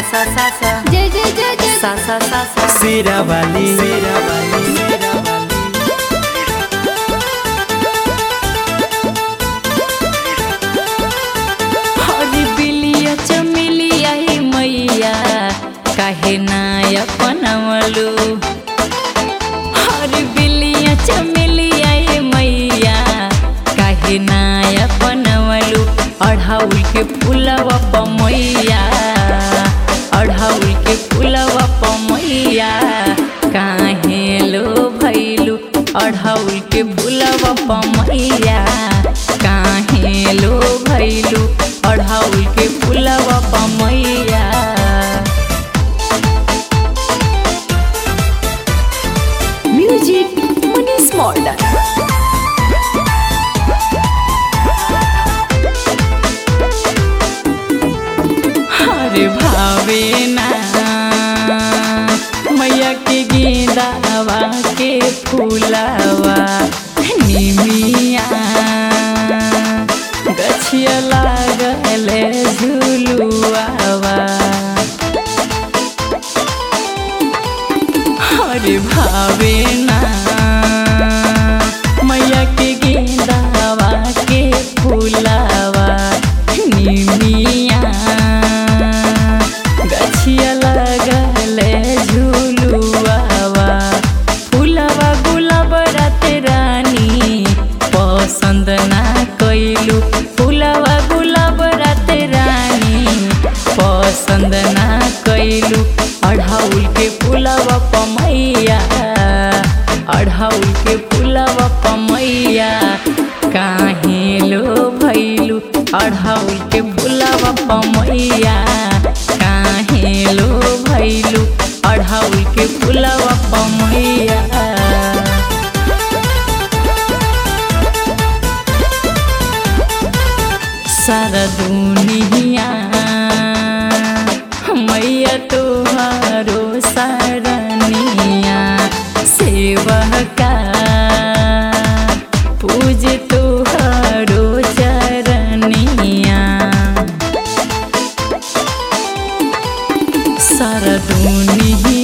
सा सा सा जय जय जय जय सा सा सा सा शेरा वाली हरी बिलिया चमेलिया हे मैया काहे ना अपनवलू। हरी बिलिया चमेलिया हे मैया काहे ना अपनवलू। अढ़ाउल के फूलवा पमैया अढ़ाउल के फूलवा पमैया काहे लो भैलू। अढ़ाउल के फूलवा पमैया काहे लो भैलू। अढ़ाउल के फूलवा पमैया म्यूजिक मनीष मॉडर्न। हरे भावे ना मैया के गेंदावा के फूलावा निमिया गछिया लागल झुलुआवा। हरे भावे ना मैया के गेंदावा के फूलावा निमिया गछिया लागल झुलुआवा। फूलवा गुलाब रात रानी पसंद ना कैलू। फूलवा गुलाब रात रानी पसंद ना कैलू। अढ़ाउल के फूलवा पमैया अढ़ाउल के फूलवा पमैया काहे लो भैलू। अढ़ाउल के फूलवा पमैया काहे लो भैलू। अढ़ाउल के फूलवा पमैया सारा दुनिया मैया तोहारो सरनिया सेवका पूज तोहारो चरनिया। सारा दुनिया